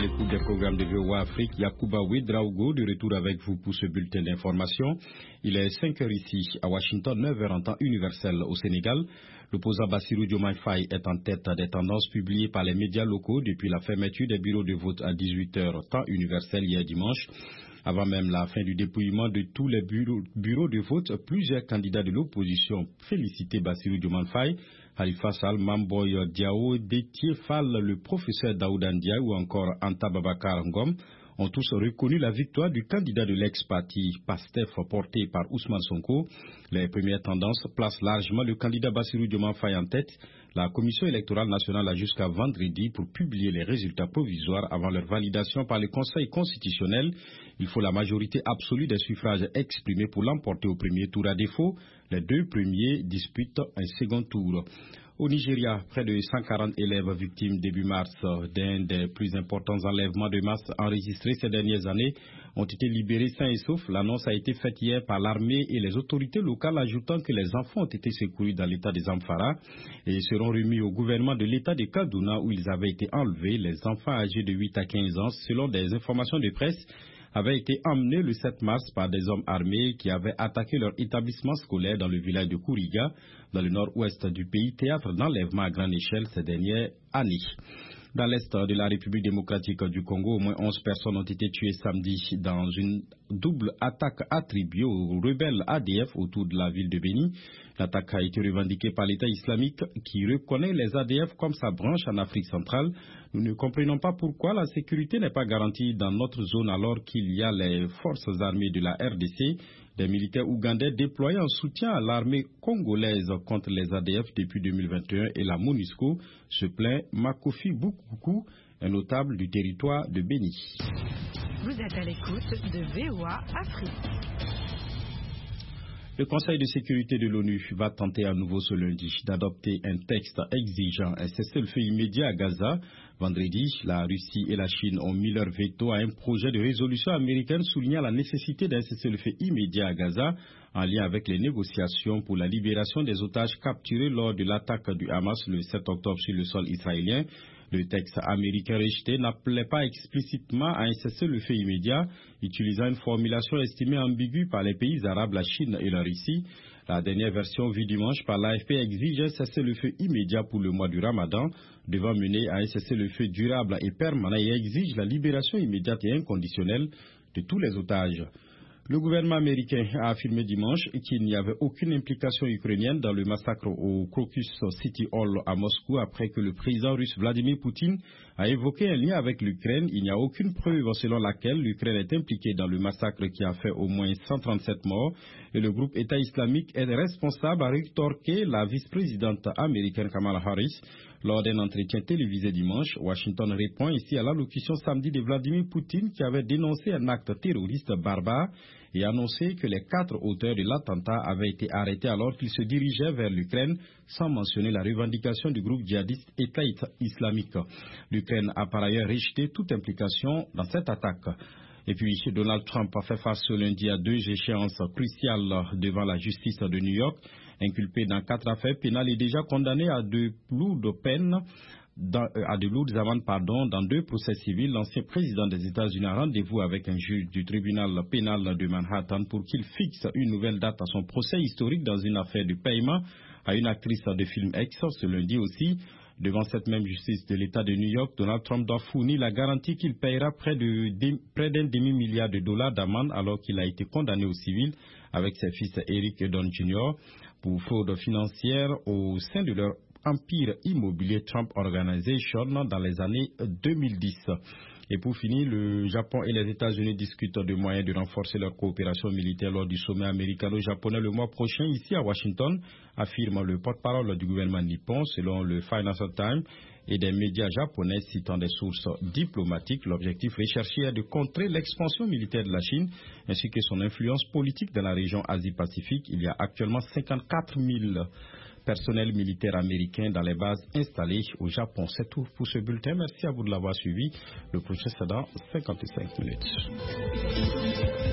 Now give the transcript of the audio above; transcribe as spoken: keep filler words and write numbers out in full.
l'écoute des programmes de V O A Afrique. Yacouba Ouedraogo de retour avec vous pour ce bulletin d'information. Il est cinq heures ici à Washington, neuf heures en temps universel au Sénégal. L'opposant Bassirou Diomaye Faye est en tête des tendances publiées par les médias locaux depuis la fermeture des bureaux de vote à dix-huit heures temps universel hier dimanche. Avant même la fin du dépouillement de tous les bureaux, bureaux de vote, plusieurs candidats de l'opposition félicitaient Bassirou Diomaye Faye, Khalifa Sall, Mamboy Diao, Déthié Fall, le professeur Daouda Ndiaye ou encore Anta Babacar Ngom ont tous reconnu la victoire du candidat de l'ex-parti PASTEF porté par Ousmane Sonko. Les premières tendances placent largement le candidat Bassirou Diomaye Faye en tête. La Commission électorale nationale a jusqu'à vendredi pour publier les résultats provisoires avant leur validation par le Conseil constitutionnel. Il faut la majorité absolue des suffrages exprimés pour l'emporter au premier tour. À défaut, les deux premiers disputent un second tour. Au Nigeria, près de cent quarante élèves victimes début mars d'un des plus importants enlèvements de masse enregistrés ces dernières années ont été libérés sains et saufs. L'annonce a été faite hier par l'armée et les autorités locales, ajoutant que les enfants ont été secourus dans l'état des Zamfara et seront remis au gouvernement de l'état de Kaduna où ils avaient été enlevés. Les enfants âgés de huit à quinze ans, selon des informations de presse, avaient été emmenés le sept mars par des hommes armés qui avaient attaqué leur établissement scolaire dans le village de Kouriga, dans le nord-ouest du pays, théâtre d'enlèvement à grande échelle ces dernières années. Dans l'est de la République démocratique du Congo, au moins onze personnes ont été tuées samedi dans une double attaque attribuée aux rebelles A D F autour de la ville de Béni. L'attaque a été revendiquée par l'État islamique qui reconnaît les A D F comme sa branche en Afrique centrale. Nous ne comprenons pas pourquoi la sécurité n'est pas garantie dans notre zone alors qu'il y a les forces armées de la R D C, des militaires ougandais déployés en soutien à l'armée congolaise contre les A D F depuis deux mille vingt et un et la MONUSCO, se plaint Makofi Boukoukou, un notable du territoire de Béni. Vous êtes à l'écoute de V O A Afrique. Le Conseil de sécurité de l'ONU va tenter à nouveau ce lundi d'adopter un texte exigeant un cessez-le-feu immédiat à Gaza. Vendredi, la Russie et la Chine ont mis leur veto à un projet de résolution américaine soulignant la nécessité d'un cessez-le-feu immédiat à Gaza en lien avec les négociations pour la libération des otages capturés lors de l'attaque du Hamas le sept octobre sur le sol israélien. Le texte américain rejeté n'appelait pas explicitement à un cessez-le-feu immédiat, utilisant une formulation estimée ambiguë par les pays arabes, la Chine et la Russie. La dernière version vue dimanche par l'A F P exige un cessez-le-feu immédiat pour le mois du Ramadan, devant mener à un cessez-le-feu durable et permanent et exige la libération immédiate et inconditionnelle de tous les otages. Le gouvernement américain a affirmé dimanche qu'il n'y avait aucune implication ukrainienne dans le massacre au Crocus City Hall à Moscou après que le président russe Vladimir Poutine a évoqué un lien avec l'Ukraine. Il n'y a aucune preuve selon laquelle l'Ukraine est impliquée dans le massacre qui a fait au moins cent trente-sept morts et le groupe État islamique est responsable, a rétorqué la vice-présidente américaine Kamala Harris. Lors d'un entretien télévisé dimanche, Washington répond ici à l'allocution samedi de Vladimir Poutine qui avait dénoncé un acte terroriste barbare et annoncé que les quatre auteurs de l'attentat avaient été arrêtés alors qu'ils se dirigeaient vers l'Ukraine, sans mentionner la revendication du groupe djihadiste État islamique. L'Ukraine a par ailleurs rejeté toute implication dans cette attaque. Et puis, Donald Trump a fait face ce lundi à deux échéances cruciales devant la justice de New York. Inculpé dans quatre affaires pénales et déjà condamné à de lourdes peines, dans, à de lourdes amendes, pardon, dans deux procès civils, l'ancien président des États-Unis a rendez-vous avec un juge du tribunal pénal de Manhattan pour qu'il fixe une nouvelle date à son procès historique dans une affaire de paiement à une actrice de film X. Ce lundi aussi, devant cette même justice de l'État de New York, Donald Trump doit fournir la garantie qu'il paiera près de, de près d'un demi-milliard de dollars d'amende alors qu'il a été condamné au civil avec ses fils Eric et Don Junior pour fraude financière au sein de leur empire immobilier Trump Organization dans les années deux mille dix. Et pour finir, le Japon et les États-Unis discutent de moyens de renforcer leur coopération militaire lors du sommet américano-japonais le mois prochain ici à Washington, affirme le porte-parole du gouvernement nippon selon le Financial Times et des médias japonais citant des sources diplomatiques. L'objectif recherché est de contrer l'expansion militaire de la Chine ainsi que son influence politique dans la région Asie-Pacifique. Il y a actuellement cinquante-quatre mille personnel militaire américain dans les bases installées au Japon. C'est tout pour ce bulletin. Merci à vous de l'avoir suivi. Le prochain c'est dans cinquante-cinq minutes.